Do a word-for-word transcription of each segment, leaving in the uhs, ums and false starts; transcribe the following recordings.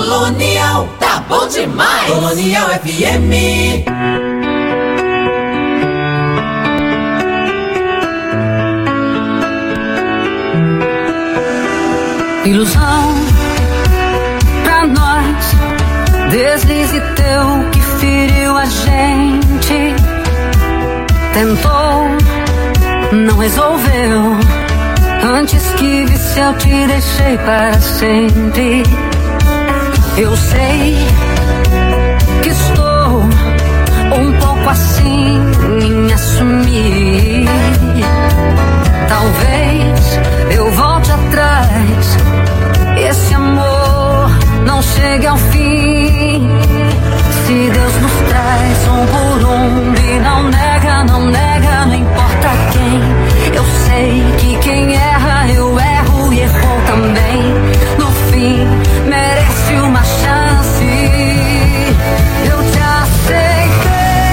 Colonial, tá bom demais. Colonial F M. Ilusão pra nós, deslize teu que feriu a gente. Tentou, não resolveu. Antes que visse eu te deixei para sempre. Eu sei que estou um pouco assim em assumir. Talvez eu volte atrás, esse amor não chegue ao fim. Se Deus nos traz um por um e não nega, não nega, não importa quem. Eu sei que quem erra, eu erro e errou também. No fim, merece uma chance. Eu te aceitei,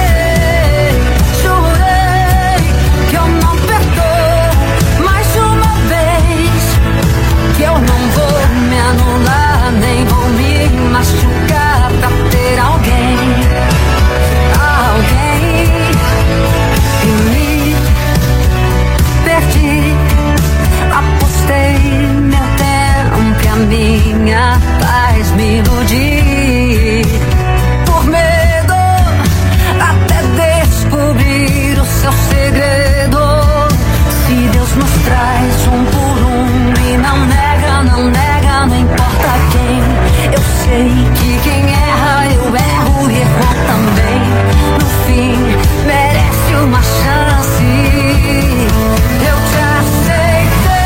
jurei que eu não perdoo mais uma vez. Que eu não vou me anular, nem vou me machucar pra ter alguém, alguém. E me perdi, apostei meu tempo e a minha paz me iludi. Por medo até descobrir o seu segredo. Se Deus nos traz um por um e não nega, não nega, não importa quem. Eu sei que quem erra, eu erro e errou também. No fim, merece uma chance. Eu te aceitei,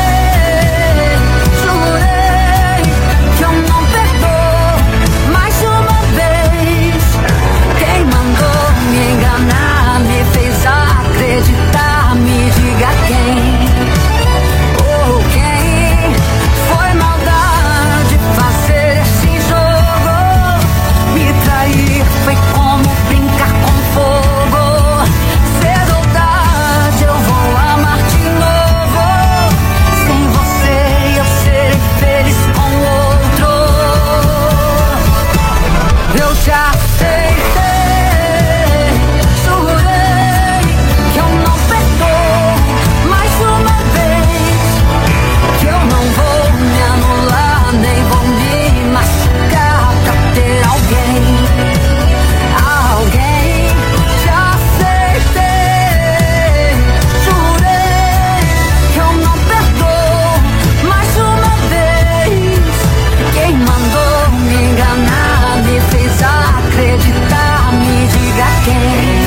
jurei que eu não perdoo mais uma vez. Quem mandou me enganar, me fez acreditar, me diga quem. Oh, quem foi maldade fazer esse jogo? Me trair foi como brincar com fogo. Cedo ou tarde eu vou amar de novo. Sem você eu serei feliz com outro. Eu te aceitei, jurei que eu não perdoo mais uma vez. Que eu não vou me anular, nem vou me machucar pra ter alguém, alguém. Te aceitei, jurei que eu não perdoo mais uma vez. Quem mandou me enganar, me fez acreditar, me diga quem.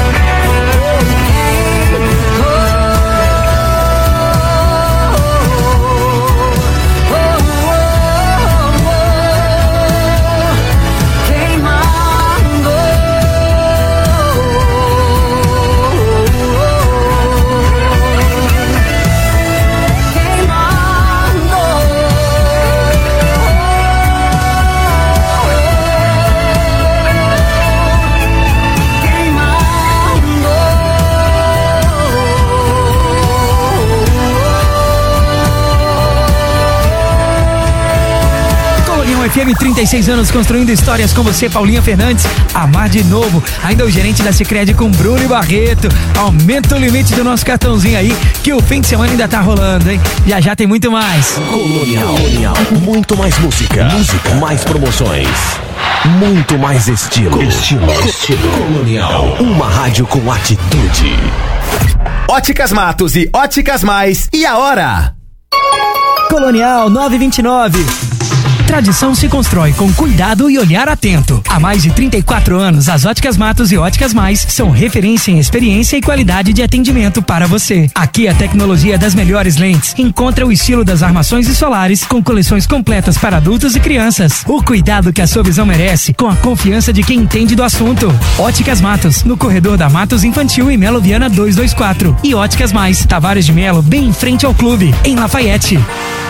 F M, trinta e seis anos construindo histórias com você, Paulinha Fernandes. Amar de novo. Ainda o gerente da Sicredi com Bruno e Barreto. Aumenta o limite do nosso cartãozinho aí, que o fim de semana ainda tá rolando, hein? Já já tem muito mais. Colonial. Colonial. Muito mais música. Música. Mais promoções. Muito mais estilo. Estilo. Estilo. Colonial. Uma rádio com atitude. Óticas Matos e Óticas Mais. E a hora? Colonial nove e vinte e nove. Tradição se constrói com cuidado e olhar atento. Há mais de trinta e quatro anos, as Óticas Matos e Óticas Mais são referência em experiência e qualidade de atendimento para você. Aqui a tecnologia das melhores lentes encontra o estilo das armações e solares com coleções completas para adultos e crianças. O cuidado que a sua visão merece com a confiança de quem entende do assunto. Óticas Matos, no corredor da Matos Infantil e Melo Viana duzentos e vinte e quatro. E Óticas Mais, Tavares de Melo, bem em frente ao clube, em Lafayette.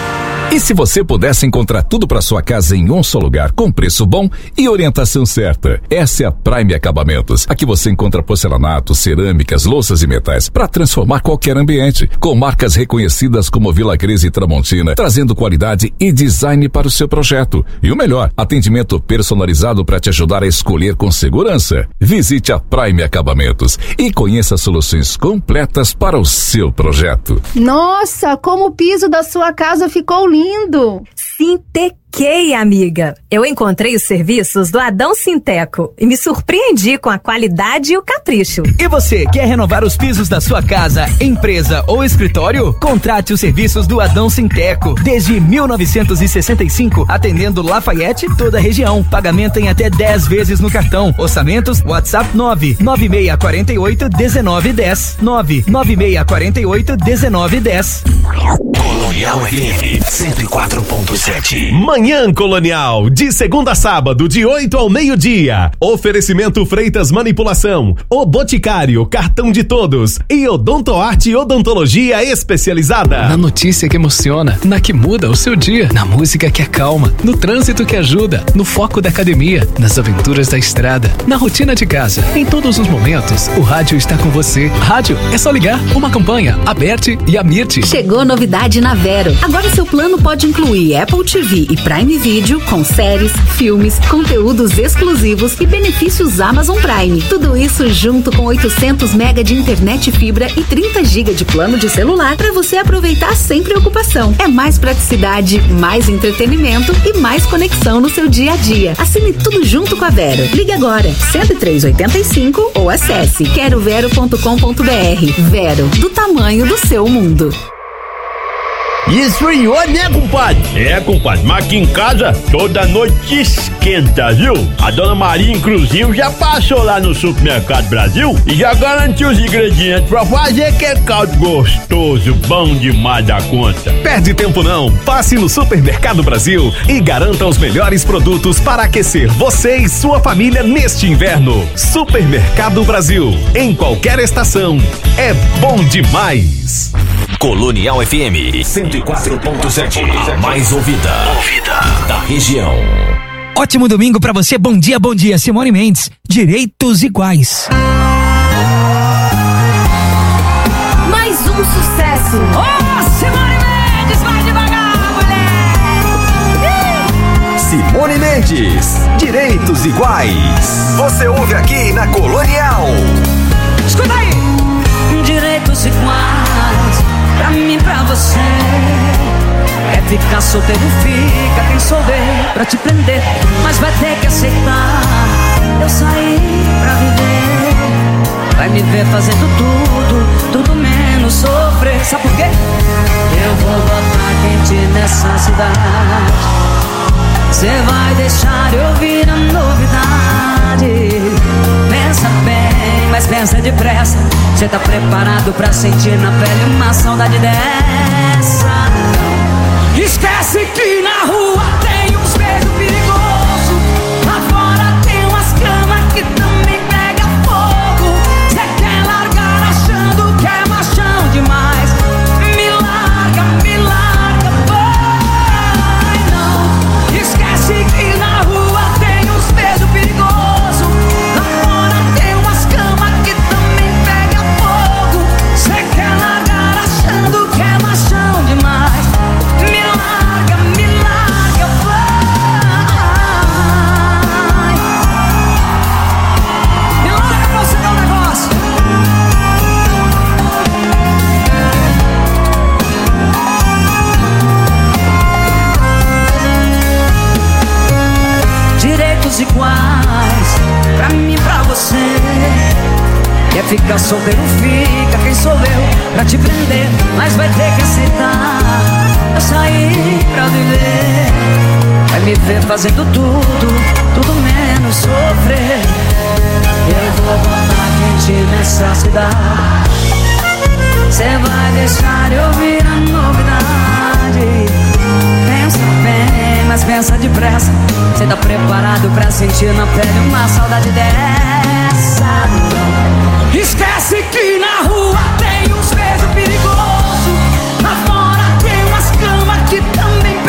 E se você pudesse encontrar tudo para sua casa em um só lugar, com preço bom e orientação certa? Essa é a Prime Acabamentos. Aqui você encontra porcelanatos, cerâmicas, louças e metais para transformar qualquer ambiente. Com marcas reconhecidas como Vila Cres e Tramontina, trazendo qualidade e design para o seu projeto. E o melhor, atendimento personalizado para te ajudar a escolher com segurança. Visite a Prime Acabamentos e conheça soluções completas para o seu projeto. Nossa, como o piso da sua casa ficou lindo! Sintequei, amiga. Eu encontrei os serviços do Adão Sinteco e me surpreendi com a qualidade e o capricho. E você, quer renovar os pisos da sua casa, empresa ou escritório? Contrate os serviços do Adão Sinteco. Desde mil novecentos e sessenta e cinco, atendendo Lafayette e toda a região. Pagamento em até dez vezes no cartão. Orçamentos, WhatsApp nove nove seis quatro oito um nove um zero. nove nove seis quatro oito um nove um zero. Colonial F M cento e quatro ponto sete. Manhã Colonial, de segunda a sábado, de oito ao meio-dia. Oferecimento Freitas Manipulação, O Boticário, Cartão de Todos e Odontoarte Odontologia Especializada. Na notícia que emociona, na que muda o seu dia, na música que acalma, no trânsito que ajuda, no foco da academia, nas aventuras da estrada, na rotina de casa. Em todos os momentos, o rádio está com você. Rádio é só ligar. Uma campanha, Aberte e Amirte. Chegou novidade na Vero. Agora seu plano pode incluir Apple T V e Prime Video com séries, filmes, conteúdos exclusivos e benefícios Amazon Prime. Tudo isso junto com oitocentos mega de internet fibra e trinta gigas de plano de celular para você aproveitar sem preocupação. É mais praticidade, mais entretenimento e mais conexão no seu dia a dia. Assine tudo junto com a Vero. Ligue agora cento e três oitenta e cinco ou acesse quero vero ponto com ponto br. Vero, do tamanho do seu mundo. Isso aí, ó, né, compadre? É, compadre, mas aqui em casa toda noite esquenta, viu? A dona Maria, inclusive, já passou lá no Supermercado Brasil e já garantiu os ingredientes pra fazer aquele caldo gostoso, bom demais da conta. Perde tempo não, passe no Supermercado Brasil e garanta os melhores produtos para aquecer você e sua família neste inverno. Supermercado Brasil, em qualquer estação, é bom demais. Colonial F M cento e quatro ponto sete, a mais ouvida, ouvida da região. Ótimo domingo pra você, bom dia, bom dia. Simone Mendes, Direitos Iguais. Mais um sucesso. Oh, Simone Mendes, vai devagar, mulher. Simone Mendes, Direitos Iguais. Você ouve aqui na Colonial. Escuta aí. Direitos iguais, pra mim, pra você. Quer ficar solteiro, fica. Quem souber pra te prender, mas vai ter que aceitar. Eu saí pra viver. Vai me ver fazendo tudo, tudo menos sofrer. Sabe por quê? Eu vou botar quente nessa cidade. Cê vai deixar eu ouvir a novidade. Pensa bem, mas pensa depressa. Cê tá preparado pra sentir na pele uma saudade dessa? Não. Esquece que na rua tem uns beijos perigosos. Lá fora tem umas camas que também pega fogo. Cê quer largar achando que é machão demais. Me larga, me larga, vai não. Esquece que na rua tem uns beijos perigosos. Lá fora tem umas camas que também pega fogo. Cê quer largar achando que é machão demais. Me larga, me larga, vai. Me larga pra você ver um negócio. Direitos iguais, pra mim, pra você. Quer ficar solteiro, fica. Quem sou eu pra te prender, mas vai ter que aceitar. Eu saí pra viver. Vai me ver fazendo tudo, tudo menos sofrer. Eu vou botar quente nessa cidade. Cê vai deixar eu ouvir a novidade. Pensa bem, mas pensa depressa. Cê tá preparado pra sentir na pele uma saudade dessa? Não. Esquece que na rua tem uns beijos perigosos. Lá fora tem umas camas que também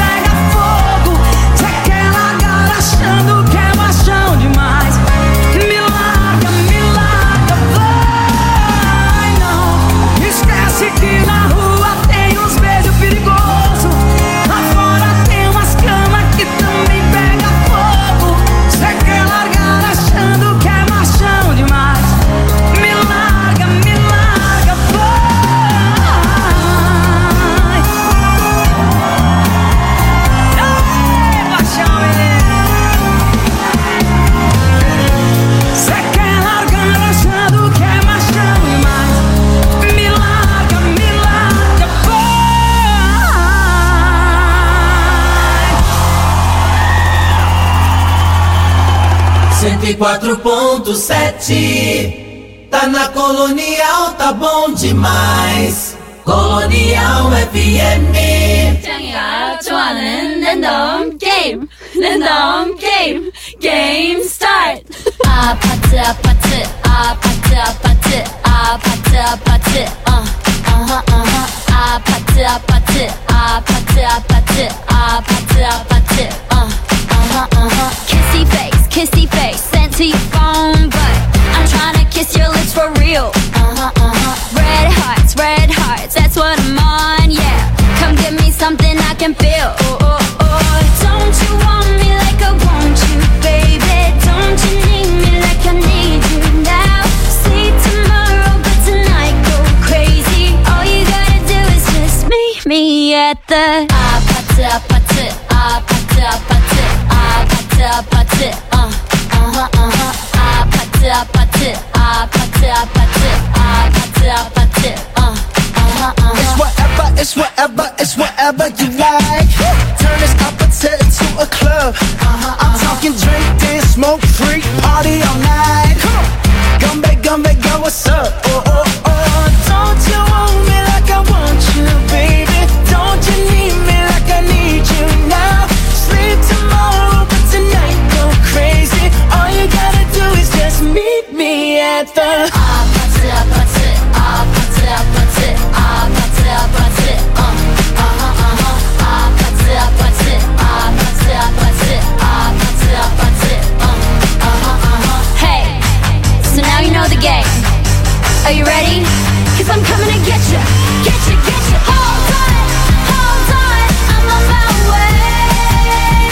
cento e quatro ponto sete. Tá na Colonial, tá bom demais. Colonial F M. 짱이가 좋아하는 랜덤 게임, 랜덤 게임, 게임 스타트. 아파트 아파트 아파트 아파트 아파트 아파트 어 어허 어허 아파트 아파트 아파트 아파트 아파트 아파트 어 어허 어허 Kissy face kissy face sent to your phone but I'm tryna kiss your lips for real. Uh-huh, uh-huh. Red hearts, red hearts, that's what I'm on, yeah. Come give me something I can feel. Oh, oh, oh. Don't you want me like I want you, baby? Don't you need me like I need you now? See tomorrow, but tonight go crazy. All you gotta do is just meet me at the 아파트, 아파트, 아파트, 아파트, 아파트, 아파트, uh, uh-huh, uh-huh. 아파트, 아파트, 아파트, 아파트, 아파트, 아파트, uh, uh-huh, uh-huh. It's whatever, it's whatever, it's whatever you like. Turn this appetite into a club. Uh-huh, I'm uh-huh. talking drink, dance, smoke, freak, party all night. Come on, Gumbe, Gumbe, girl, what's up? Oh, oh, oh. Don't you want me like I want you, baby? Don't you need me like I need you now? Sleep tomorrow, but tonight go crazy. All you gotta do is just meet me at the 아파트, 아파트, 아파트, 아파트, 아파트, 아파트, uh, uh-huh, uh-huh. 아파트, 아파트, 아파트, 아파트, 아파트, 아파트, uh, uh-huh, uh-huh. Hey, so now you know the game. Are you ready? 'Cause I'm coming to get you, get you, get you. Hold on, hold on, I'm on my way.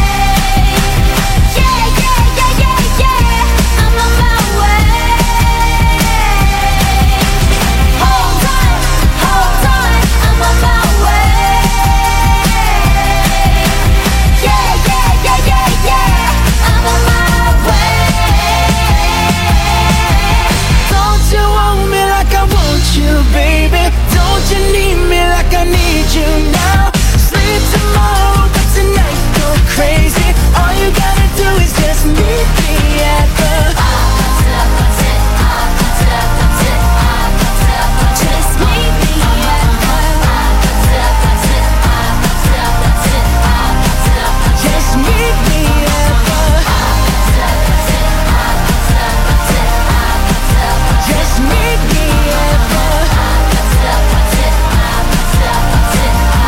Yeah, yeah, yeah, yeah, yeah, I'm on my way. Hold on, hold on, I'm on my way. Yeah, yeah, yeah, yeah, yeah, I'm on my way. Don't you want me like I want you, baby? Don't you need me like I need you now? Sleep tomorrow, but tonight go crazy. All you gotta do is just meet me at the 아파트, 아파트, 아파트, 아파트, 아파트, 아파트. Just meet me at the 아파트, 아파트, 아파트, 아파트, 아파트, 아파트. Just meet me at the 아파트, 아파트, 아파트, 아파트, 아파트, 아파트. Just meet me at the 아파트, 아파트, 아파트, 아파트,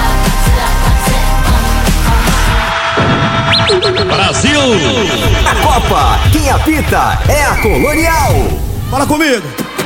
아파트, 아파트. Brasil! A Copa, quem apita é a Colonial. Fala comigo!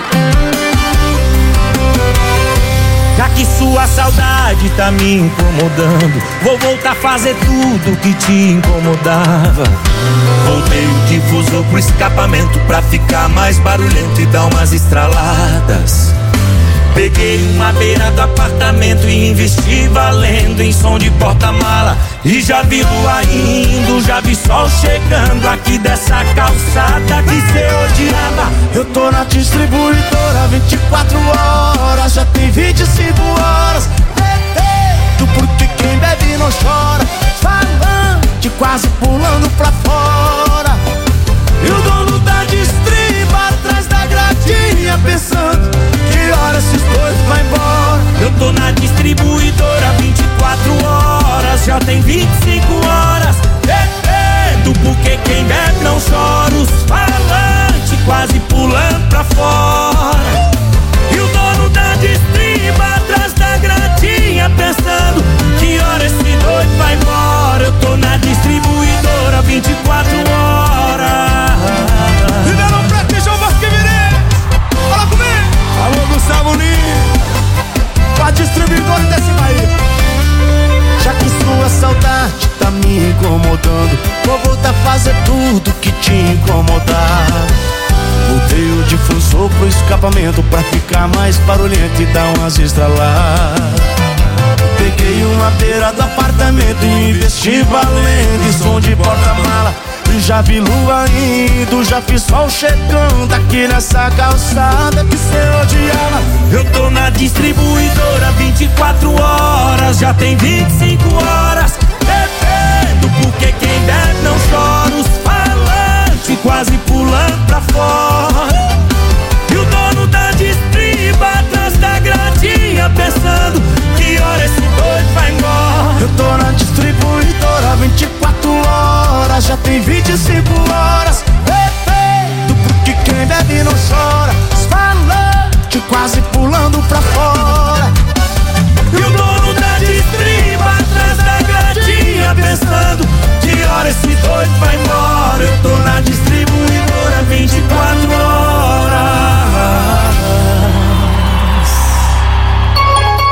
Já que sua saudade tá me incomodando, vou voltar a fazer tudo que te incomodava. Voltei o difusor pro escapamento pra ficar mais barulhento e dar umas estraladas. Peguei uma beira do apartamento e investi valendo em som de porta-mala. E já vi lua indo, já vi sol chegando aqui dessa calçada que cê odiava. Eu tô na distribuidora vinte e quatro horas, já tem vinte e cinco horas. Do porque quem bebe não chora, falante quase pulando pra fora. E o dono da distriba atrás da gradinha pensando que hora esses dois vai embora. Eu tô na distribuidora vinte e quatro horas, já tem vinte e cinco horas. Bebendo porque quem bebe não chora, os falantes quase pulando pra fora. E o dono da distriba atrás da gradinha pensando que hora esse doido vai embora. Eu tô na distribuidora vinte e quatro horas. Ribeirão Preto e João Vasco Virei. Fala comigo! Alô, Gustavo Lima, com a distribuidora desse país. Já que sua saudade tá me incomodando, vou voltar a fazer tudo que te incomodava. Mudei o difusor pro escapamento pra ficar mais barulhento e dar umas estraladas. Peguei uma beira do apartamento e investi valendo em som de porta-mala. E já vi lua indo, já vi sol chegando aqui nessa calçada que cê odiava. Eu tô na distribuidora vinte e quatro horas, já tem vinte e cinco horas. Bebendo porque quem bebe não chora, os falantes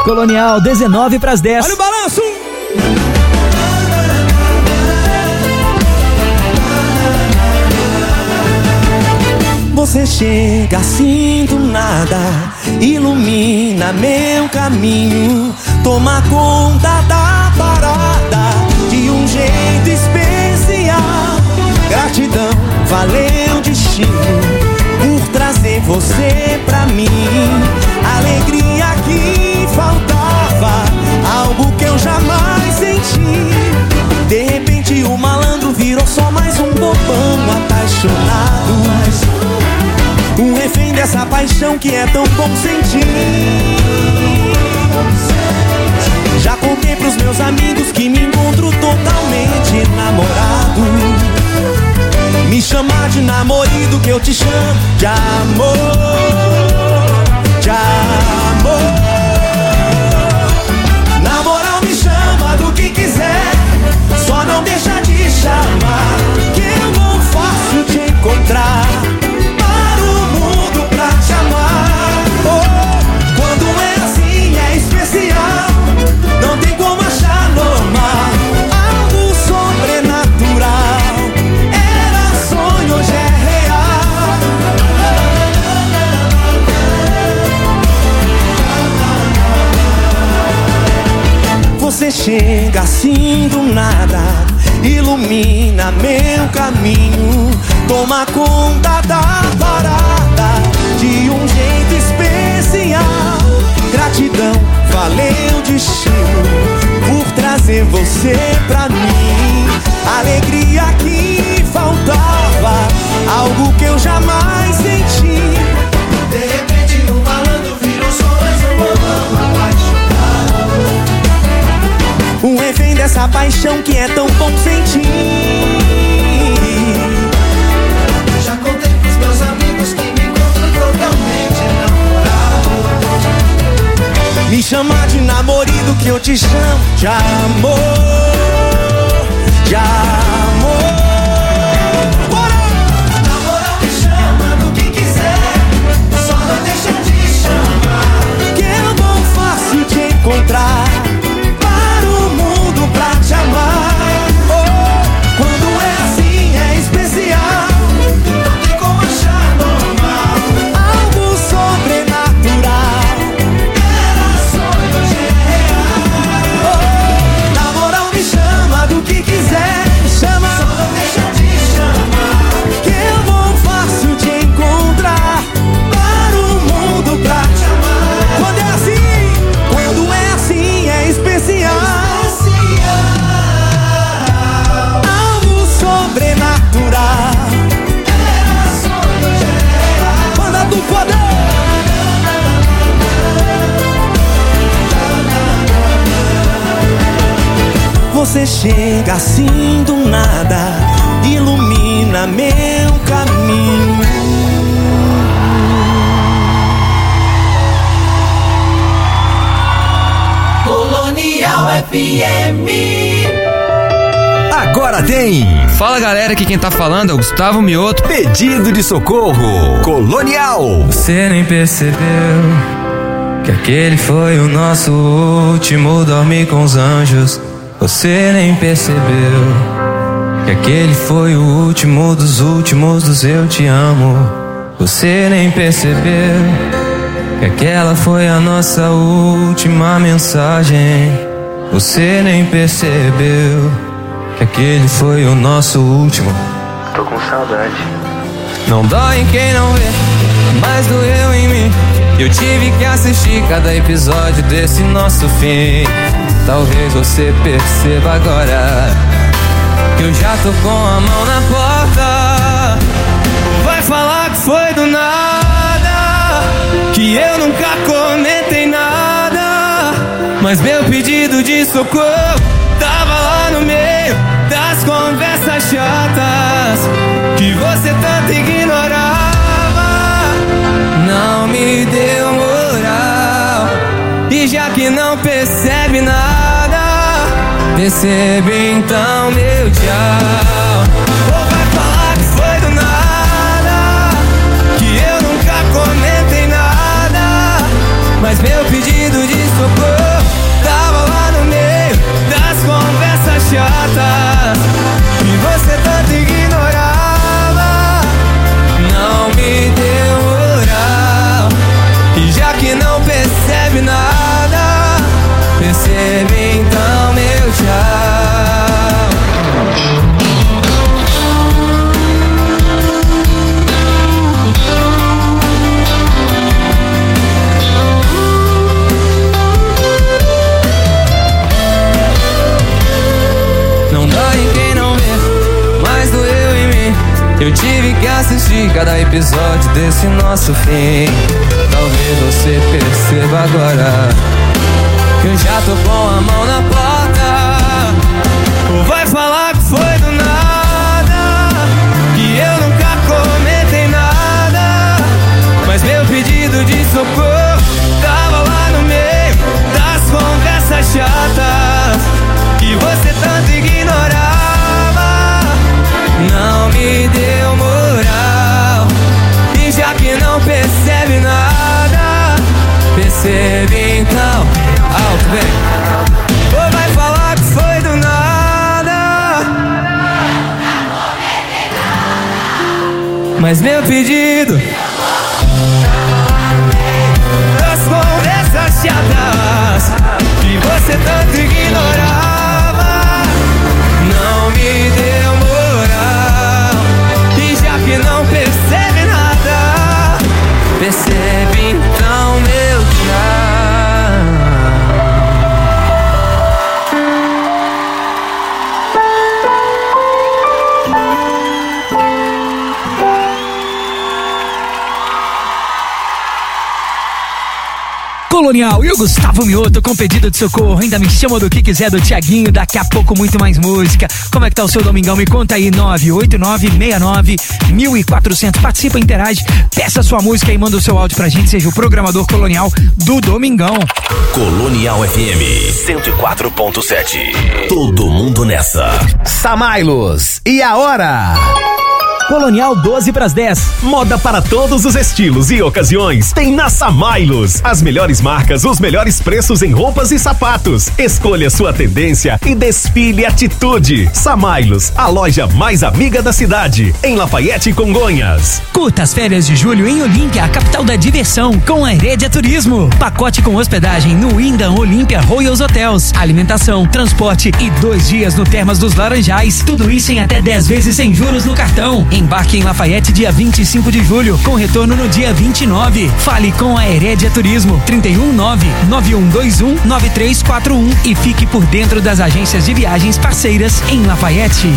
Colonial, dezenove pras dez. Olha o balanço! Você chega assim do nada, ilumina meu caminho, toma conta da parada de um jeito especial. Gratidão, valeu destino por trazer você pra mim. Alegria que faltava, algo que eu jamais senti. De repente o malandro virou só mais um bobão apaixonado, um refém dessa paixão que é tão bom sentir. Já contei pros meus amigos que me encontro totalmente enamorado. Me chamar de namorido que eu te chamo de amor, de amor. Na moral me chama do que quiser, só não deixa de chamar, que eu não faço te encontrar para o mundo pra te amar. Oh, quando é assim é especial, não tem como achar normal, algo sobrenatural. Era sonho, hoje é real. Você chega assim do nada, ilumina meu caminho, toma conta da parada de um jeito especial. Gratidão, valeu destino por trazer você pra mim. Alegria que faltava, algo que eu jamais senti. De repente um malandro virou só mais um bobão apaixonado, um refém dessa paixão que é tão bom sentir. Já contei pros meus amigos que me encontro totalmente enamorado. Me chamar de namorido que eu te chamo de amor, de amor. Bora! Na moral me chama do que quiser, só não deixa de chamar, que eu não faço te encontrar para o mundo pra te amar. Oh, quando é assim é especial, não tem como achar normal, algo sobrenatural. Era sonho, hoje é real. Oh, na moral me chama do que quiser, chama, só não deixa de chamar, que eu não faço te encontrar para o mundo pra te amar. Quando é assim, quando é assim é especial, algo sobrenatural. Era sonho, hoje é real. Manda do poder. Você chega assim do nada, ilumina meu caminho. Colonial F M. Agora tem. Fala galera, aqui quem tá falando é o Gustavo Mioto. Pedido de socorro. Colonial. Você nem percebeu que aquele foi o nosso último dormir com os anjos. Você nem percebeu que aquele foi o último dos últimos dos eu te amo. Você nem percebeu que aquela foi a nossa última mensagem. Você nem percebeu que aquele foi o nosso último. Tô com saudade. Não dói em quem não vê, mas doeu em mim. Eu tive que assistir cada episódio desse nosso fim. Talvez você perceba agora que eu já tô com a mão na porta. Vai falar que foi do nada, que eu nunca comentei nada, mas meu pedido de socorro tava lá no meio das conversas chatas que você tanto ignorava. Não me deu moral, e já que não percebe nada, percebe então meu tchau. Ou vai falar que foi do nada, que eu nunca comentei nada, mas meu pedido de socorro Eu tive que assistir cada episódio desse nosso fim. Talvez você perceba agora que eu já tô com a mão na porta. Ou vai falar que foi do nada, que eu nunca comentei nada, mas meu pedido de socorro tava lá no meio das conversas chatas que você tanto ignorava. Não me deu moral, e já que não percebe nada, percebe então. Alto, vem. Ou vai falar que foi do nada, mas meu pedido das conversas chatas que você tanto ignorava não me deu moral, e já que não percebe nada, percebe então meu tchau. Colonial e o Gustavo Mioto com pedido de socorro. Ainda me chama do que quiser do Tiaguinho. Daqui a pouco muito mais música. Como é que tá o seu domingão? Me conta aí. nove oito nove seis nove um quatro zero zero. Participa, interage, peça sua música e manda o seu áudio pra gente. Seja o programador Colonial do Domingão. Colonial F M cento e quatro ponto sete. Todo mundo nessa. Samailos. E a hora? Colonial doze para as dez. Moda para todos os estilos e ocasiões tem na Samailos. As melhores marcas, os melhores preços em roupas e sapatos. Escolha sua tendência e desfile atitude. Samailos, a loja mais amiga da cidade, em Lafayette e Congonhas. Curta as férias de julho em Olímpia, a capital da diversão, com a Heredia Turismo. Pacote com hospedagem no Wyndham Olímpia Royals Hotels, alimentação, transporte e dois dias no Termas dos Laranjais. Tudo isso em até dez vezes sem juros no cartão. Embarque em Lafayette dia vinte e cinco de julho, com retorno no dia vinte e nove. Fale com a Heredia Turismo, trinta e um nove nove um dois um nove três quatro um, e fique por dentro das agências de viagens parceiras em Lafayette.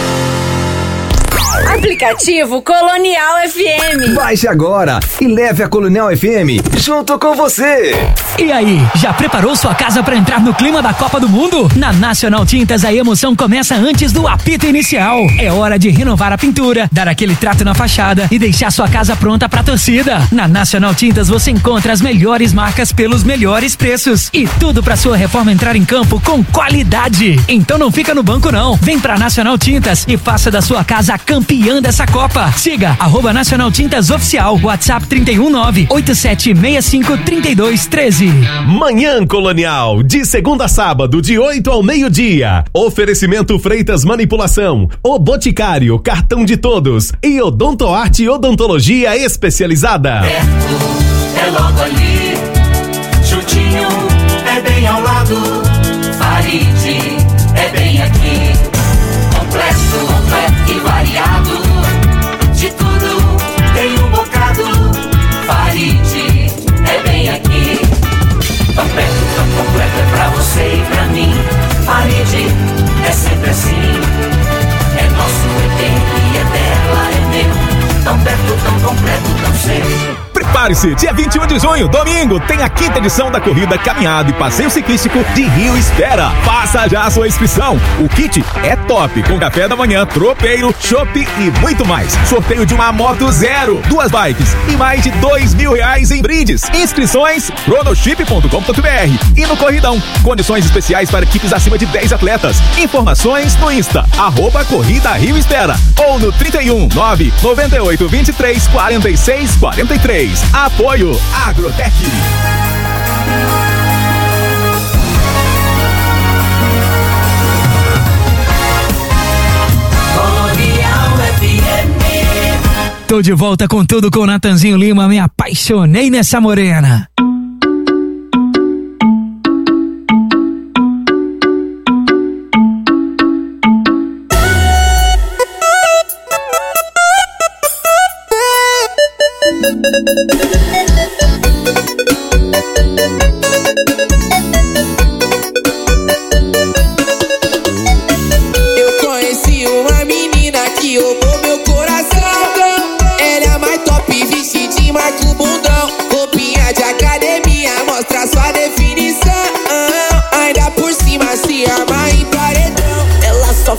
Aplicativo Colonial F M. Baixe agora e leve a Colonial F M junto com você. E aí, já preparou sua casa para entrar no clima da Copa do Mundo? Na Nacional Tintas a emoção começa antes do apito inicial. É hora de renovar a pintura, dar aquele trato na fachada e deixar sua casa pronta pra torcida. Na Nacional Tintas você encontra as melhores marcas pelos melhores preços e tudo pra sua reforma entrar em campo com qualidade. Então não fica no banco não. Vem pra Nacional Tintas e faça da sua casa a campeã dessa Copa. Siga arroba Nacional Tintas Oficial, WhatsApp trinta e um nove oito sete seis cinco três dois um três. Manhã Colonial, de segunda a sábado, de oito ao meio-dia. Oferecimento Freitas Manipulação, O Boticário, Cartão de Todos e Odontoarte Odontologia Especializada. Perto, é logo ali, juntinho, é bem ao lado. Faride, é bem aqui. Completo, completo e variado. De tudo, tem um bocado. Faride, é bem aqui. Tão perto, tão completo, é pra você e pra mim. Faride, é sempre assim. É nosso, é dele, é dela, é meu. Tão perto, tão completo, tão seu. Prepare-se, dia vinte e um de junho, domingo, tem a quinta edição da corrida Caminhada e Passeio Ciclístico de Rio Espera. Faça já a sua inscrição. O kit é top, com café da manhã, tropeiro, chopp e muito mais. Sorteio de uma moto zero, duas bikes e mais de dois mil reais em brindes. Inscrições, cronoship ponto com ponto b r e no Corridão. Condições especiais para equipes acima de dez atletas. Informações no Insta, arroba Corrida Rio Espera, ou no trinta e um nove noventa e oito vinte e três quarenta e seis quarenta e três. Apoio Agrotec. Colonial F M. Tô de volta com tudo com o Natanzinho Lima. Me apaixonei nessa morena. Eu conheci uma menina que roubou meu coração.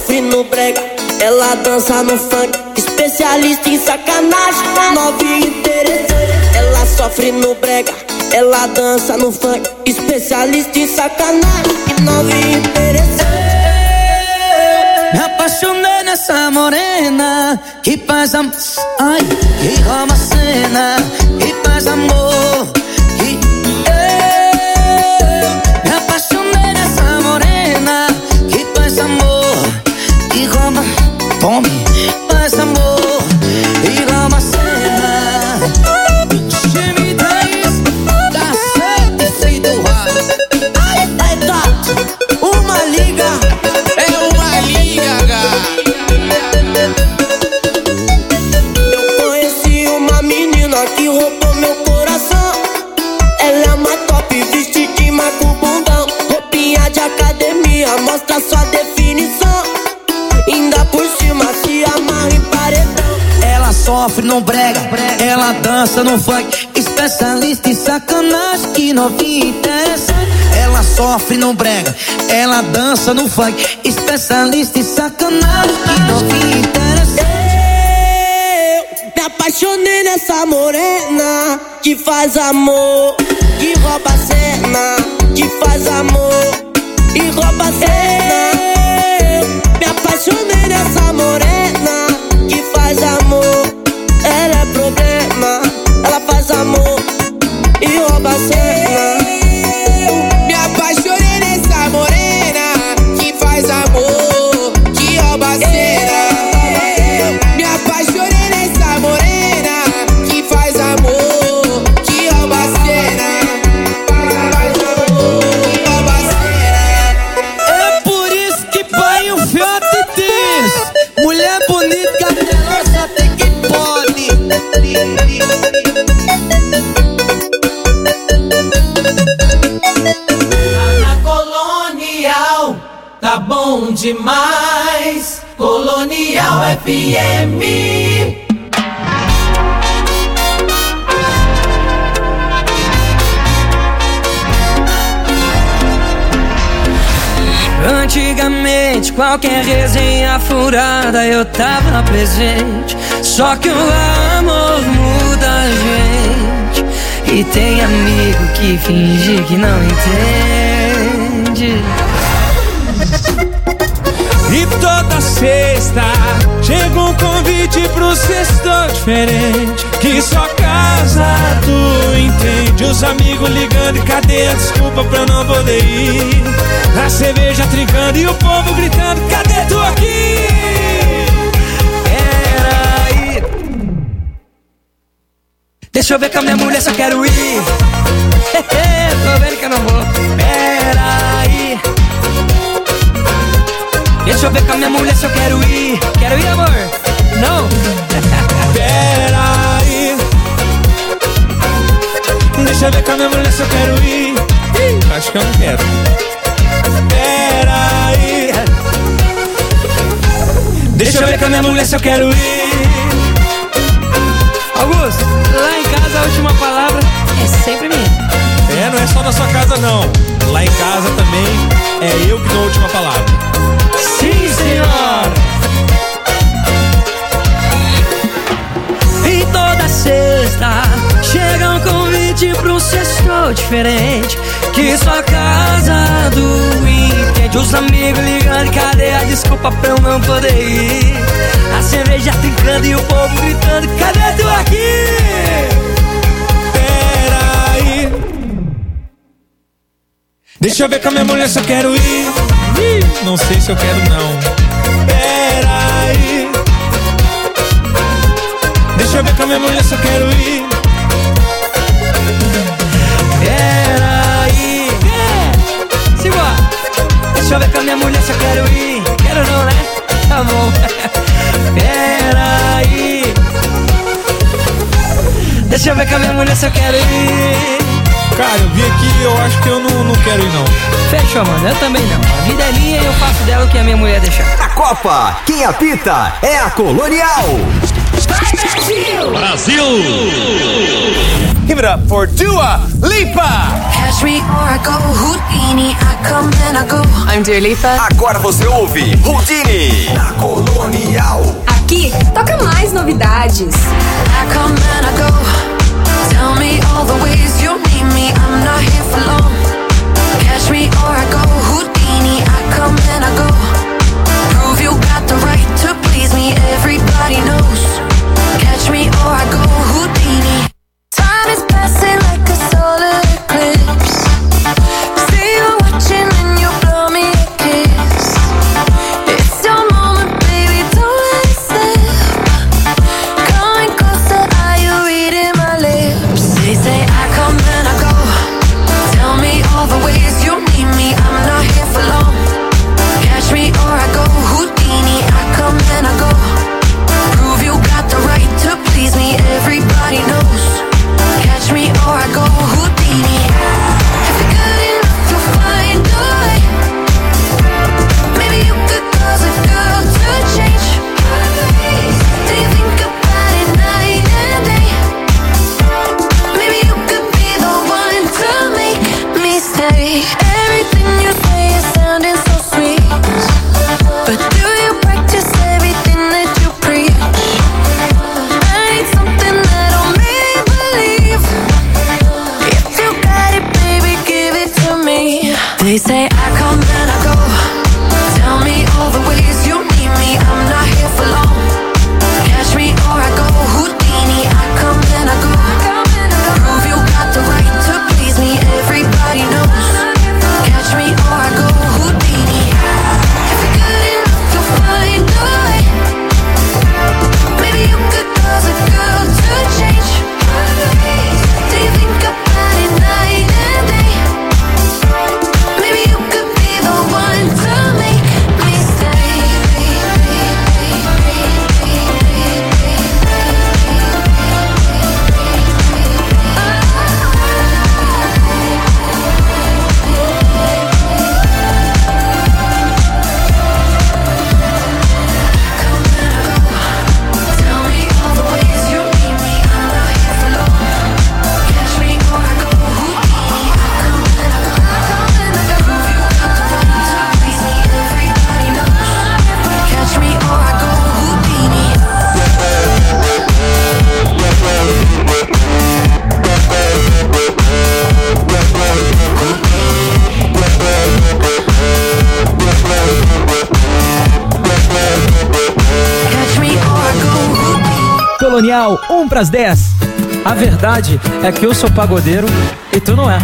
sofre no brega, ela dança no funk. Especialista em sacanagem, novinha interessante. Ela sofre no brega, ela dança no funk. Especialista em sacanagem, novinha interessante. Me apaixonei nessa morena que faz amor, ai, que rouba a cena, que faz amor, que eu me apaixonei nessa morena que faz amor, que rouba, tome, faz amor, e rouba a cena. Time dez, dá certo sem doar. Ai, ai, tá, uma liga. Eu conheci uma menina que roubou meu coração. Ela é mais top, vestidinha com bundão. Roupinha de academia, mostra sua definição. Ainda por cima se amarra em paredão. Ela sofre no brega, ela dança no funk. Especialista em sacanagem, que novinha interessante. Ela sofre no brega, ela dança no funk. Especialista em sacanagem, que novinha interessante. Eu me apaixonei nessa morena que faz amor, que rouba a cena, que faz amor e rouba a cena. Eu me apaixonei nessa morena que faz amor. Ela é problema, ela faz amor e rouba a cena. Me apaixonei nessa morena que faz amor, que rouba a cena. Me apaixonei nessa morena que faz amor, que rouba a cena. Faz amor, que rouba a cena. É por isso que pai o fiote diz: mulher bonita, ela só tem que pode. Na Colonial, tá bom demais. Colonial F M. Antigamente, qualquer resenha furada eu tava presente. Só que o amor muda a gente. E tem amigo que finge que não entende. E toda sexta chega um convite pro sexto diferente, que só casado entende. Os amigos ligando e cadê a desculpa pra eu não poder ir? A cerveja trincando e o povo gritando: cadê tu aqui? Peraí, deixa eu ver com a minha mulher se eu quero ir. Tô vendo que eu não vou. Peraí, deixa eu ver com a minha mulher se eu quero ir. Quero ir, amor? Não? Peraí, deixa eu ver com a minha mulher se eu quero ir. Ih, acho que eu não quero. Peraí, deixa eu ver com a minha mulher se eu quero ir. Augusto, lá em casa a última palavra é sempre minha. É, não é só na sua casa não. Lá em casa também é eu que dou a última palavra. Sim, senhor. E toda sexta chega um convite pro sexto diferente, que só casado entende. Os amigos ligando, cadê a desculpa pra eu não poder ir? A cerveja trincando e o povo gritando: cadê tu aqui? Peraí, deixa eu ver com a minha mulher se eu quero ir. Ih, não sei se eu quero não. Peraí, deixa eu ver com a minha mulher se eu quero ir. Peraí, é. Simbora. Deixa eu ver com a minha mulher se eu quero ir. Quero não, né? Tá bom. Peraí, deixa eu ver com a minha mulher se eu quero ir. Cara, eu vim aqui e eu acho que eu não, não quero ir não. Fechou, mano, eu também não. A vida é minha e eu faço dela o que a minha mulher deixar. A Copa, quem apita é a Colonial. Brasil! Give it up for Dua Lipa. Catch me or I go Houdini, I come and I go. I'm Dua Lipa. Agora você ouve Houdini na Colonial. Aqui toca mais novidades. I come and I go. Tell me all the ways you need me. I'm not here for long. Catch me or I go Houdini, I come and I go. Prove you got the right to please me. Everybody knows. Catch me or I go Houdini. Time is passing like a solar eclipse. See you watching and you blow me a kiss. It's your moment, baby, don't let it slip. Coming closer, are you reading my lips? They say I come and I go. Tell me all the ways you need me. I'm not here for long. Catch me or I go Houdini. I come and I go. Prove you got the right to please me. Everybody knows. Catch me or I go Houdini. If you're good enough, you'll find a way. Maybe you could cause a girl to change. Do you think about it night and day? Maybe you could be the one to make me stay. Everything you say is sounding so sweet, but do you practice everything that you preach? I need something that'll make me believe. If you got it, baby, give it to me. They say I come and I go. Tell me all the ways you need me. I'm not here for long. Catch me or I go Houdini. I come and I go. Prove you got the right to please me. Everybody knows. Catch me or I go Houdini. If you're good enough, you'll find a way. Maybe you could cause a girl to change. Do you think about it night and day? Maybe you could be the one to make me stay. Tell me all the ways you need me. I'm not here for long. Catch me or I go Houdini. I come and I go. Prove you got the right to please me. Everybody knows. Catch me or I go Houdini. Catch me or I go Houdini. Colonial, um pras dez. A verdade é que eu sou pagodeiro e tu não é.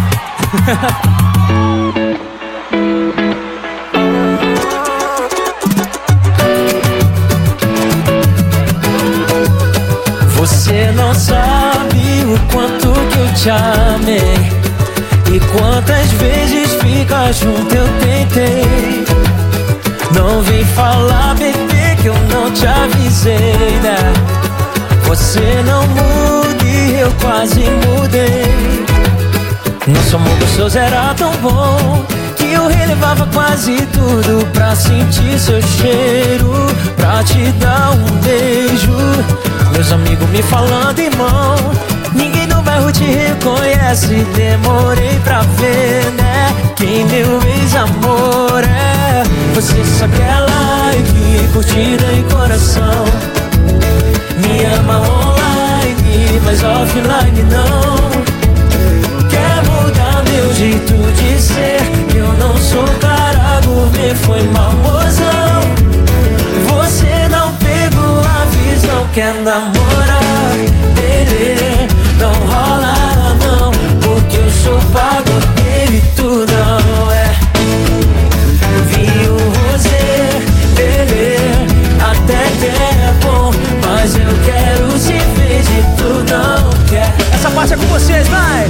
Você não sabe o quanto que eu te amei e quantas vezes ficar junto eu tentei. Não vem falar, bebê, que eu não te avisei, né? Você não muda e eu quase mudei. Nosso amor gostoso era tão bom que eu relevava quase tudo pra sentir seu cheiro, pra te dar um beijo. Meus amigos me falando, irmão, ninguém no bairro te reconhece. Demorei pra ver, né, quem meu ex-amor é. Você só quer like, curtida e coração. Me ama online, mas offline não. Quer mudar meu jeito de ser. Eu não sou cara gourmet, foi mal, mozão. Você não pegou a visão. Quer namorar, bebê, não rola não, porque eu sou pagodeiro e tu não é. Vinho rosé, bebê, até que é bom, mas eu quero se ver de tu não quer. Essa parte é com vocês, vai!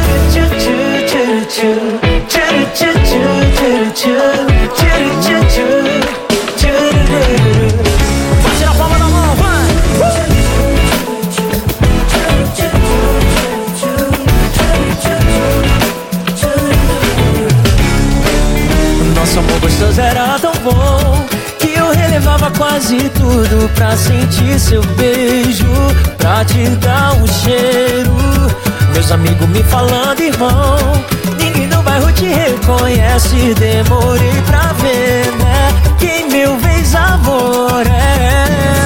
Bate na palma da mão, vai! Nosso amor gostoso era tão bom que eu relevava quase tudo pra sentir seu beijo, pra te dar um cheiro. Meus amigos me falando, irmão, ninguém no bairro te reconhece. Demorei pra ver, né? Quem mil vezes amor é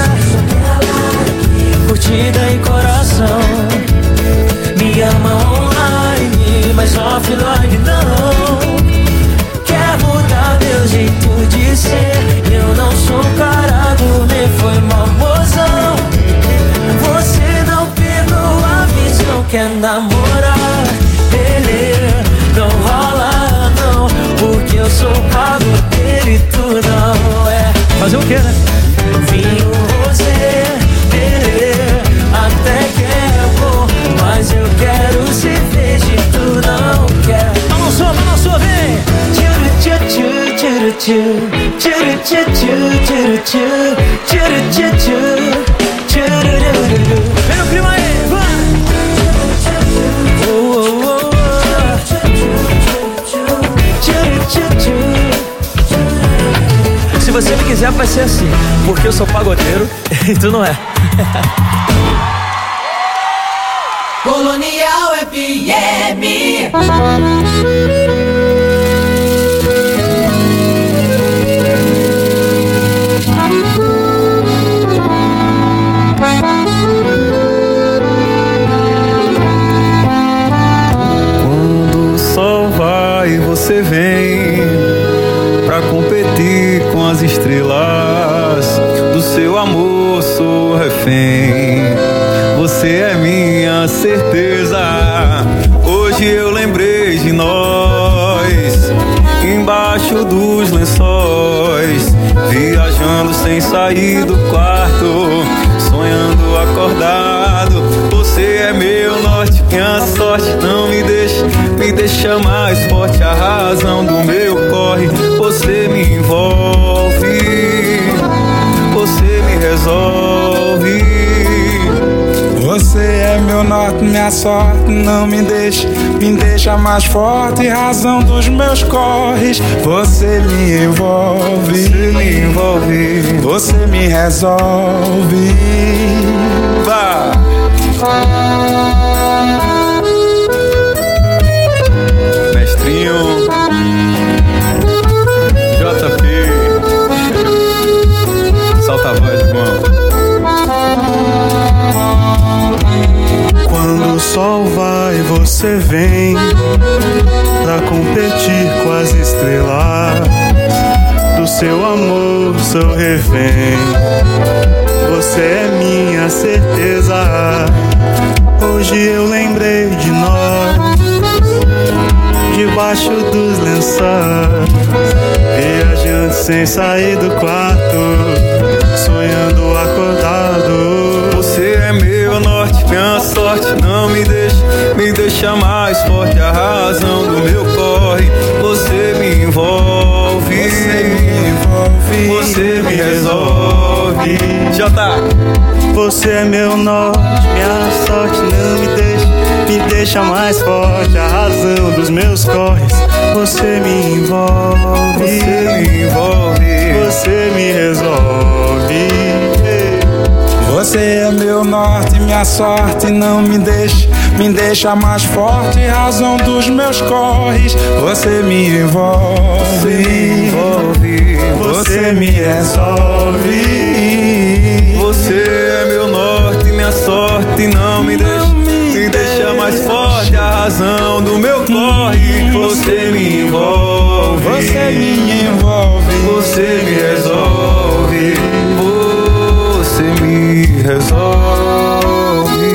curtida e coração. Me ama online, mas offline não. Quer mudar meu jeito de ser. Eu não sou cara gourmet, foi mal mozão. Você não pegou a visão. Quer namorar, beleza, não rola não, porque eu sou pago dele, tu não é. Fazer o que, né? Vinho rosé, beleza, até que é bom, mas eu quero cerveja e tu não quer. Balançou, balançou, vem! Tchuru tchu tchu tchu tchuru tchu tchu tchu tchuru tchu tchu tchuru. Vem no clima aí, vai! Oh, oh, oh. Tchuru tchu tchu. Se você me quiser, vai ser assim, porque eu sou pagodeiro e tu não é. Colonial F M. Quando o sol vai, você vem pra competir com as estrelas. Do seu amor sou refém. Você é minha certeza. Hoje eu lembrei de nós, embaixo dos lençóis, viajando sem sair do quarto, sonhando acordado. Você é meu norte, minha sorte. Não me deixa, me deixa mais forte. A razão do meu corre. Você me envolve, você me resolve. Você é meu norte, minha sorte, não me deixa, me deixa mais forte, razão dos meus corres. Você me envolve, você me envolve, você me resolve. Vá. Mestrinho J P, solta a voz, irmão. Quando o sol vai, você vem pra competir com as estrelas. Do seu amor sou refém. Você é minha certeza. Hoje eu lembrei de nós, debaixo dos lençóis, viajando sem sair do quarto, sonhando acordado. Você é meu norte, minha sorte. Não me deixa, me deixa mais forte. A razão do meu corre. Você me envolve, você me envolve, você me resolve. Já tá. Você é meu norte, minha sorte. Não me deixa, me deixa mais forte. A razão dos meus corres. Você me envolve, você me envolve, você me resolve. Você é meu norte, minha sorte, não me deixa, me deixa mais forte, razão dos meus corres. Você me envolve, você me envolve, você me resolve. Você é meu norte, minha sorte, não me deixa, me deixa mais forte, a razão do meu corre. Você me envolve, você me envolve, você me resolve. Você me resolve.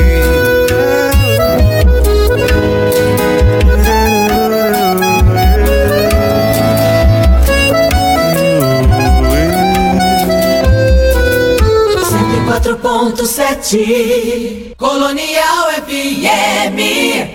cento e quatro ponto sete Colonial F M.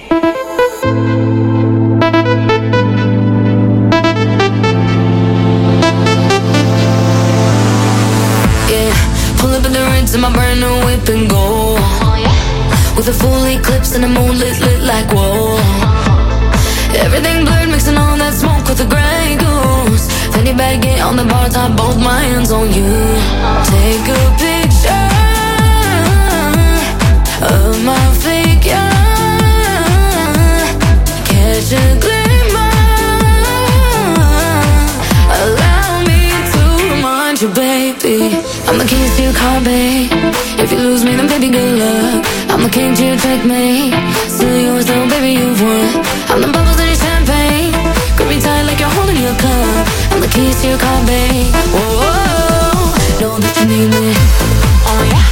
In my brand new whip and go, with a full eclipse and the moon lit, lit like whoa. Everything blurred, mixing all that smoke with the Grey Goose. Fanny baggy on the bar top, both my hands on you. Take a picture of my figure. king to checkmate. Still yours though, baby, you've won. I'm the bubbles in your champagne. Grip me tight like you're holding your cup. I'm the keys to your car, babe. Whoa, whoa, know that you need me. Oh yeah.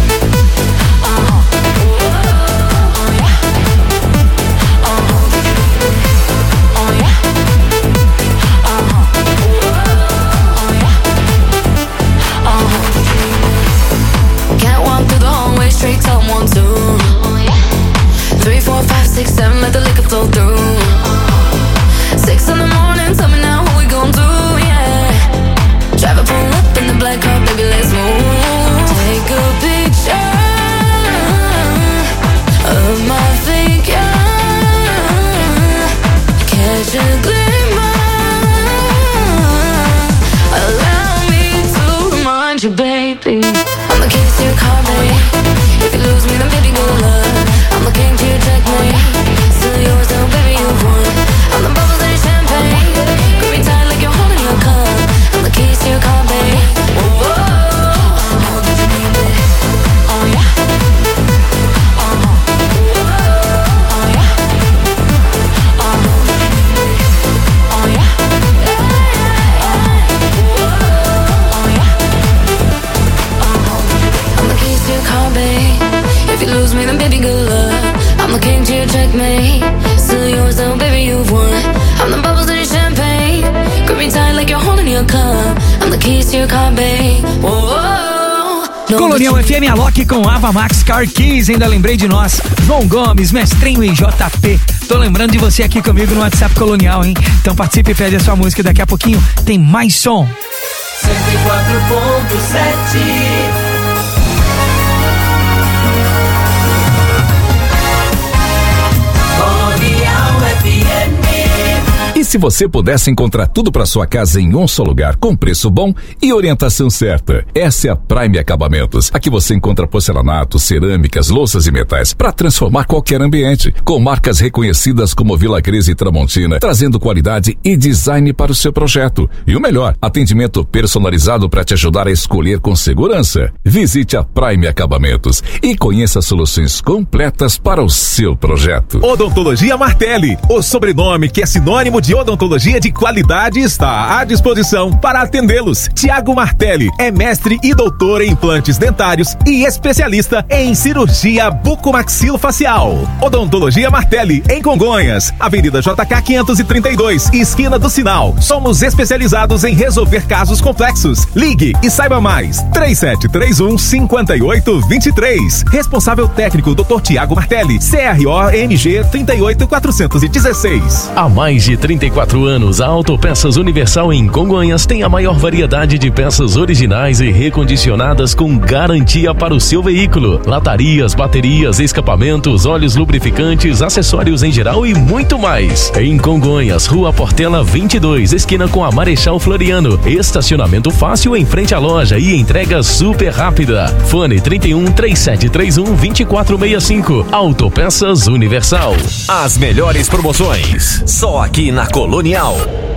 Straight up one, two. Three, four, five, six, seven, let the liquor flow through. Six in the morning, tell me now what we gon' do, yeah. Drive a pull up in the black car, baby, let's move. Take a picture of my figure. Catch a glimmer. Allow me to remind you, baby, I'm the keys to your car, baby. If you lose me, then baby, good luck. I'm the king to your checkmate. Still yours, though, baby, you've won. I'm the bubbles in your champagne. Grip me tight like you're holding your cup. I'm the keys to your car, babe. Whoa, whoa. Know that you need me. Oh yeah. Uh-huh. Oh yeah. Uh-huh. Oh yeah. Oh yeah. Uh-huh. I'm the keys to your car, babe. If you lose me, then baby, good luck. I'm the king to your checkmate. Still yours, though, baby, you've won. I'm the bubbles in your champagne. Grip me tight like you're holding your cup. I'm the keys to your car, babe. Whoa. Colonial F M, Alok com Ava Max Car Keys. Ainda lembrei de nós, João Gomes, Mestrinho e J P. Tô lembrando de você aqui comigo no WhatsApp Colonial, hein? Então participe e pede a sua música. Daqui a pouquinho tem mais som. cento e quatro ponto sete. E se você pudesse encontrar tudo para sua casa em um só lugar, com preço bom e orientação certa? Essa é a Prime Acabamentos. Aqui você encontra porcelanatos, cerâmicas, louças e metais para transformar qualquer ambiente. Com marcas reconhecidas como Vila Crise e Tramontina, trazendo qualidade e design para o seu projeto. E o melhor, atendimento personalizado para te ajudar a escolher com segurança. Visite a Prime Acabamentos e conheça soluções completas para o seu projeto. Odontologia Martelli, o sobrenome que é sinônimo de odontologia de qualidade, está à disposição para atendê-los. Tiago Martelli é mestre e doutor em implantes dentários e especialista em cirurgia bucomaxilofacial. Odontologia Martelli, em Congonhas, Avenida J K quinhentos e trinta e dois, esquina do Sinal. Somos especializados em resolver casos complexos. Ligue e saiba mais. três sete três um, cinco oito dois três. Responsável técnico doutor Tiago Martelli, C R O M G trinta e oito quatrocentos e dezesseis. Há mais de trinta e quatro anos, a Autopeças Universal em Congonhas tem a maior variedade de peças originais e recondicionadas com garantia para o seu veículo. Latarias, baterias, escapamentos, óleos lubrificantes, acessórios em geral e muito mais. Em Congonhas, Rua Portela vinte e dois, esquina com a Marechal Floriano. Estacionamento fácil em frente à loja e entrega super rápida. Fone trinta e um, três sete três um, vinte e quatro sessenta e cinco. Autopeças Universal. As melhores promoções, só aqui na Colonial.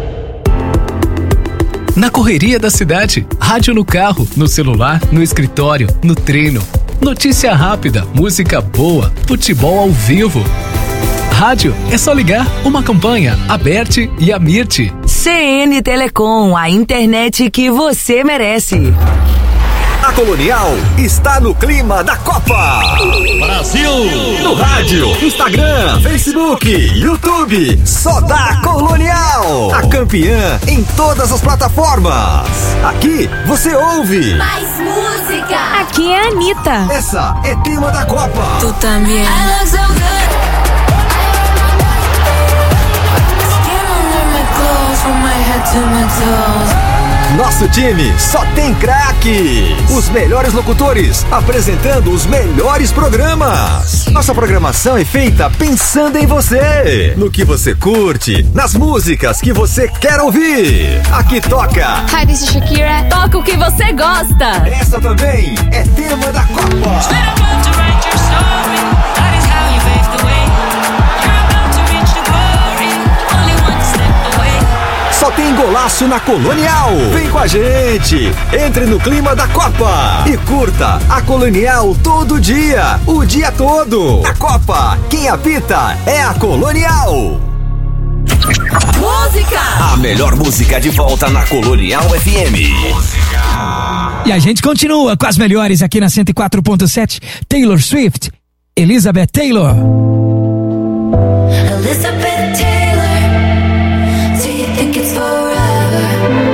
Na correria da cidade, rádio no carro, no celular, no escritório, no treino. Notícia rápida, música boa, futebol ao vivo. Rádio é só ligar, uma campanha, Aberte e Amirte. C N Telecom, a internet que você merece. A Colonial está no clima da Copa. Brasil! No rádio, Instagram, Facebook, YouTube. Só dá Colonial. A campeã em todas as plataformas. Aqui você ouve Mais música. Aqui é a Anitta. Essa é tema da Copa. Tu também. I look so good. Skin under my clothes, from my head to my toes. Nosso time só tem craques. Os melhores locutores apresentando os melhores programas. Nossa programação é feita pensando em você, no que você curte, nas músicas que você quer ouvir. Aqui toca Hi, this is Shakira. Toca o que você gosta. Essa também é tema da Copa. só tem golaço na Colonial. Vem com a gente, entre no clima da Copa e curta a Colonial todo dia, o dia todo. A Copa, quem apita é a Colonial. Música! A melhor música de volta na Colonial F M. Música. E a gente continua com as melhores aqui na cento e quatro ponto sete. Taylor Swift, Elizabeth Taylor. Elizabeth Taylor, do you think it's forever?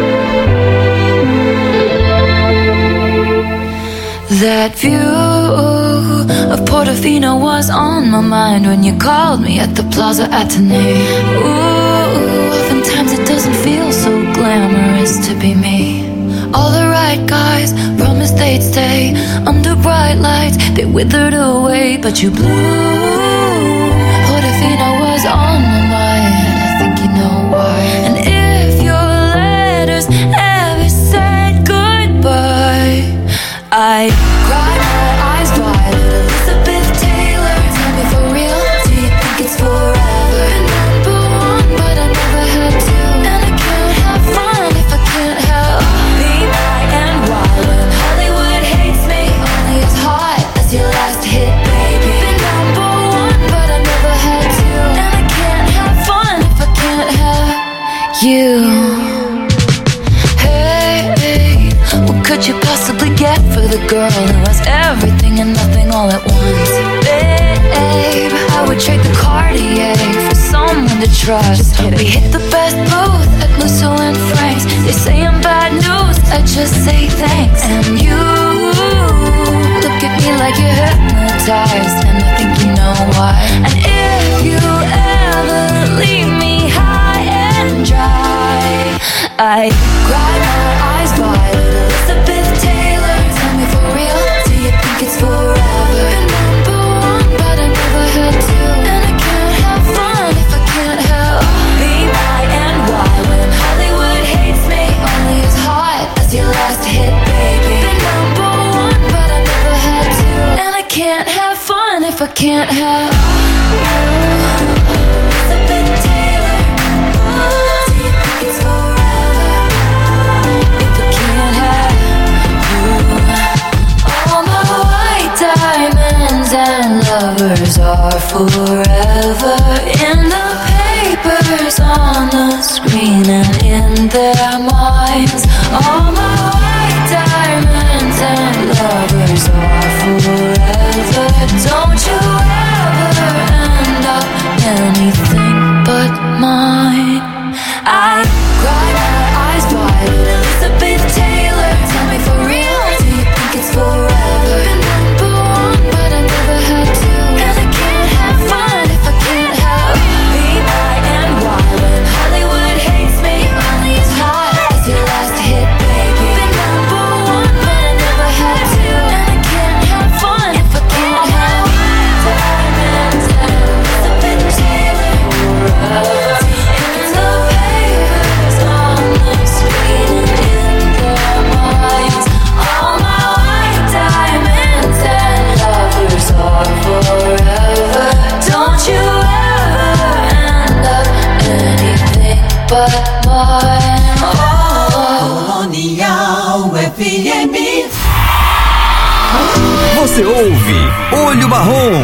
That view of Portofino was on my mind when you called me at the Plaza Athénée. Ooh, oftentimes it doesn't feel so glamorous to be me. All the right guys promised they'd stay under bright lights. They withered away, but you blew. Portofino was on my mind, I think you know why. And if your letters ever said goodbye, I cried my eyes wide at Elizabeth Taylor. Tell me for real, do you think it's forever? Been number one, but I never had to. And I can't have fun if I can't help being high and wild when Hollywood hates me. Only as hot as your last hit, baby. Been number one, but I never had to. And I can't have fun if I can't have you. What could you possibly get for the girl who has everything and nothing all at once? Babe, I would trade the Cartier for someone to trust. We hit the best booth at Musso and Frank's. They say I'm bad news, I just say thanks. And you look at me like you're hypnotized, and I think you know why. And if you ever leave me high and dry, I cry my eyes wide at Elizabeth Taylor. Tell me for real, do you think it's forever? Been number one, but I never had to. And I can't have fun if I can't help being high and wild when Hollywood hates me. Only as hot as your last hit, baby. Been number one, but I never had to. And I can't have fun if I can't have you. Elizabeth Taylor, oh, do you think it's forever? Diamonds and lovers are forever in the papers, on the screen and in their minds. All my white diamonds and lovers are forever. Don't you ever end up anything but mine. I cry my eyes wide at Elizabeth Taylor. Tell me for real, do you think it's forever? Been number one, but I never had to. And I can't have fun if I can't help being high and wild when Hollywood hates me. Only as hot as your last hit, baby. Been number one, but I never had to. And I can't have fun if I can't help diamonds and Elizabeth Taylor forever. But mine, oh. Colonial F M. Você ouve Olho Marrom.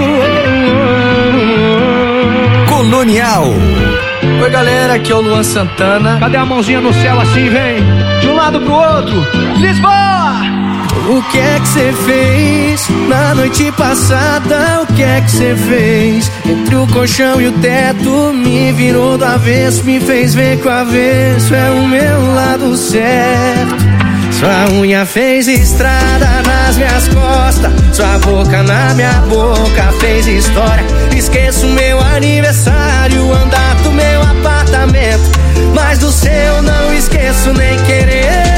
Colonial. Oi galera, aqui é o Luan Santana. Cadê a mãozinha no céu assim, vem? De um lado pro outro, Lisboa! O que é que você fez na noite passada? O que é que você fez? Entre o colchão e o teto, me virou do avesso, me fez ver que o avesso é o meu lado certo. Sua unha fez estrada nas minhas costas, sua boca na minha boca fez história. Esqueço meu aniversário, andar do meu apartamento, mas do seu não esqueço nem querendo.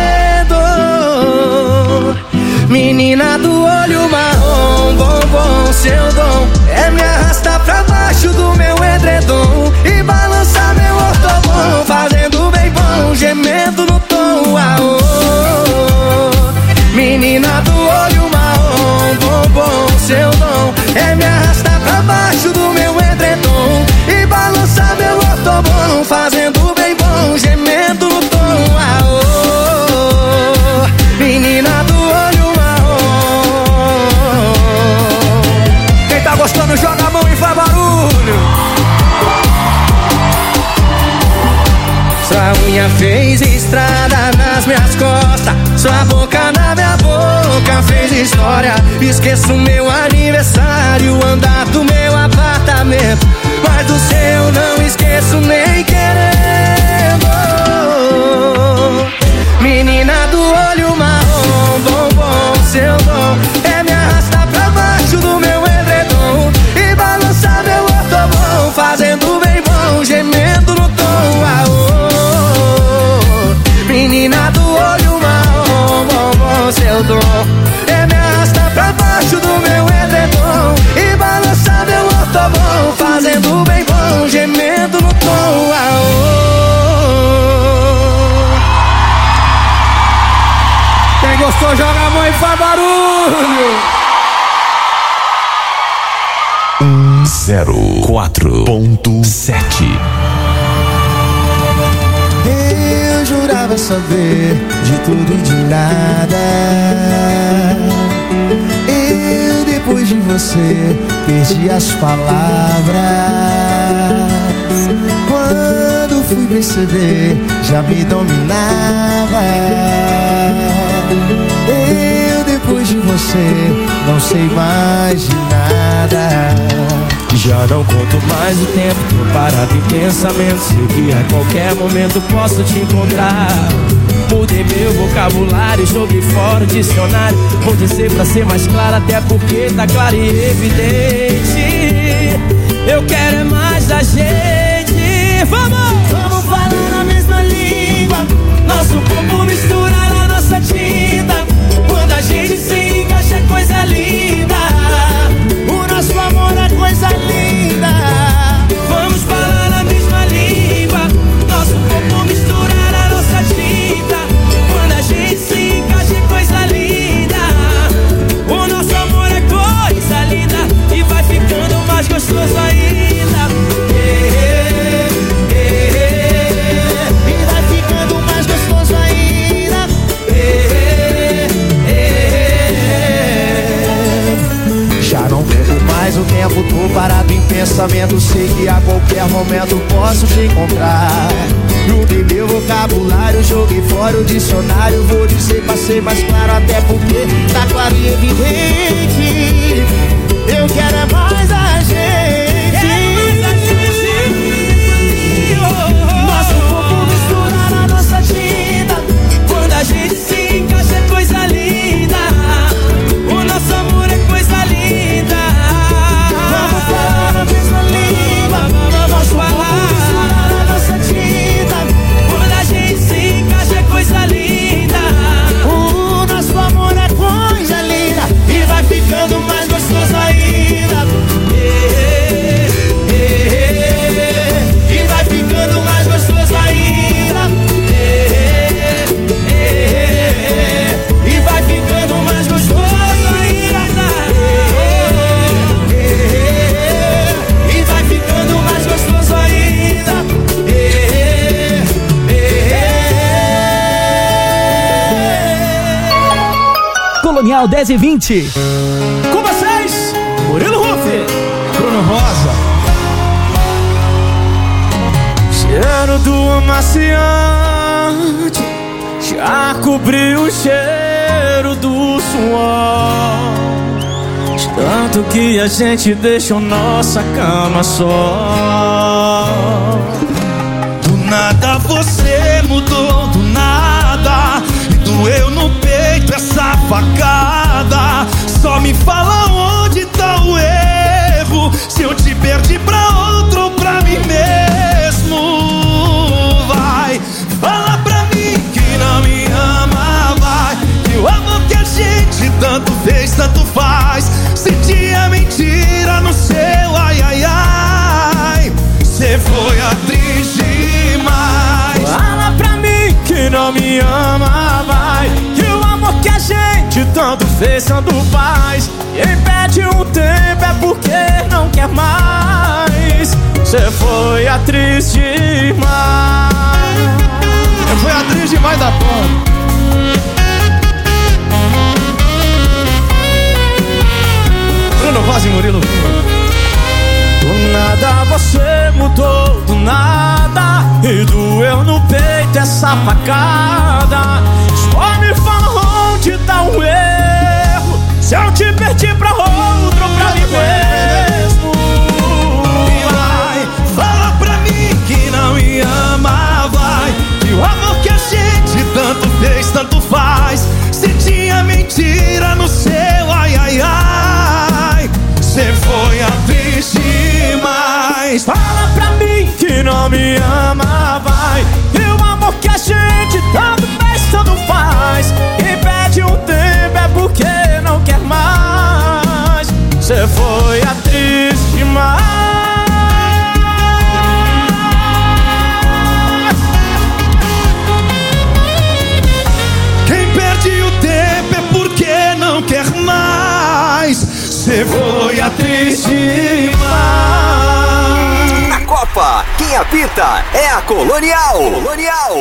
Menina do olho marrom, bombom, seu dom é me arrastar pra baixo do meu edredom e balançar meu ortobom, fazendo bem bom, gemendo no tom, aô. Menina do olho marrom, bombom, seu dom é me arrastar pra baixo do meu edredom e balançar meu ortobom, fazendo bem bom, Novinha fez estrada nas minhas costas, sua boca na minha boca fez história. Esqueço meu aniversário, andar do meu apartamento, mas do seu não esqueço nem querendo. Menina do olho marrom, bombom, seu dom é me arrastar pra baixo do meu edredom e balançar meu ortobom, fazendo bem bom, gemendo no tom. Ah, oh, oh. Menina do olho marrom, bombom, seu dom é me arrastar pra baixo do meu edredom e balançar meu ortobom, fazendo bem bom, gemendo no tom. Ah, oh. Quem gostou, joga a mão e faz barulho. um zero quatro ponto sete. Eu jurava saber de tudo e de nada. Eu, depois de você, perdi as palavras. Quando fui perceber, já me dominava. Eu, depois de você, não sei mais de nada. Já não conto mais o tempo, tô parado em pensamento. Sei que a qualquer momento posso te encontrar. Mudei meu vocabulário, joguei fora o dicionário. Vou dizer pra ser mais claro, até porque tá claro e evidente. Eu quero é mais da gente. Vamos! Vamos falar na mesma língua, nosso corpo misturar a nossa tinta. Quando a gente se encaixa é coisa linda. O nosso amor é coisa linda. Vamos falar na mesma língua, nosso corpo misturar a nossa tinta. Quando a gente se encaixa é coisa linda. O nosso amor é coisa linda e vai ficando mais gostoso ainda. Yeah, yeah, yeah. E vai ficando mais gostoso ainda. Yeah, yeah. Já não perco mais o tempo, tô parado em pensamento. Sei que a qualquer momento posso te encontrar. Mudei meu vocabulário, joguei fora o dicionário. Vou dizer pra ser mais claro, até porque tá claro e evidente. Eu quero é mais a gente. Nosso corpo misturar a nossa tinta. Quando a gente se encaixa é coisa linda. O nosso amor é coisa linda. Vamos falar na mesma língua, vamos falar a nossa tinta. Quando a gente se encaixa é coisa linda. O nosso amor é coisa linda e vai ficando mais gostoso ainda. Yeah, yeah, yeah. E vai ficando mais gostoso ainda. Yeah, yeah, yeah. E vai ficando mais gostoso ainda. Yeah, yeah. E vai ficando mais gostoso ainda. Yeah, yeah. Colonial dez e vinte. Com vocês, Murilo Rufi, Bruno Rosa. Cheiro do amaciante já cobriu o cheiro do suor. De tanto que a gente deixou nossa cama só. Do nada você mudou, do nada. E doeu no peito essa facada. Só me fala onde tá o erro. Se eu te perdi pra outro ou pra mim mesmo. Vai, fala pra mim que não me ama, vai. Que o amor que a gente tanto fez, tanto faz. Sentia mentira no seu ai, ai, ai. Cê foi atriz demais. Fala pra mim que não me ama, vai. Que o amor que a gente tanto fez, tanto faz. Quem pede um tempo é porque não quer mais. Cê foi atriz demais. Eu fui atriz demais da porra. Bruno Rosa e Murilo. Do nada você mudou, do nada. E doeu no peito essa facada. Só me fala onde tá o erro, se eu te perdi pra outro, pra mim mesmo. E vai, fala pra mim que não me ama, vai, que o amor que a gente tanto fez, tanto faz. Se tinha mentira no seu ai, ai, ai, cê foi atriz demais. Fala pra mim que não me ama, vai, e o amor que a gente tanto fez, tanto faz. E pede um tempo é porque não quer mais. Cê foi atriz demais. Quem perde o tempo é porque não quer mais. Cê foi atriz demais. Na Copa, quem apita é a Colonial. Colonial.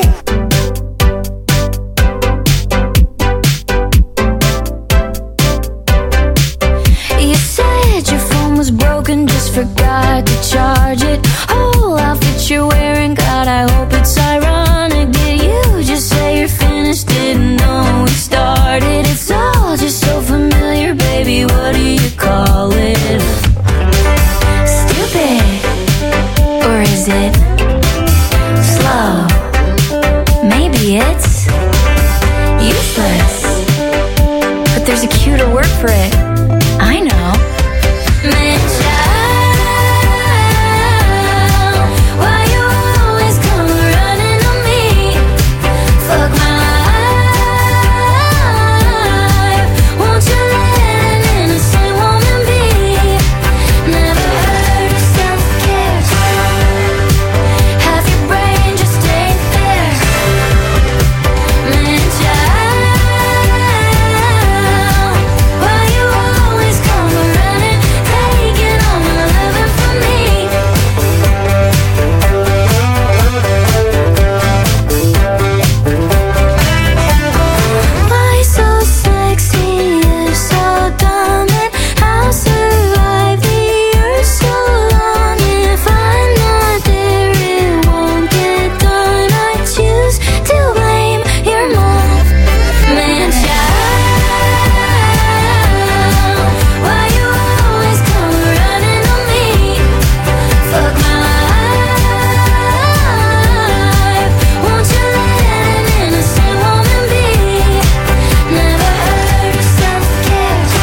You said your phone was broken, just forgot to charge it. Whole outfit you're wearing, God, I hope it's ironic. Did you just say you're finished? Didn't know we started. It's all just so familiar, baby, what do you call it? Stupid, or is it slow? Maybe it's useless, but there's a cuter word for it. I know.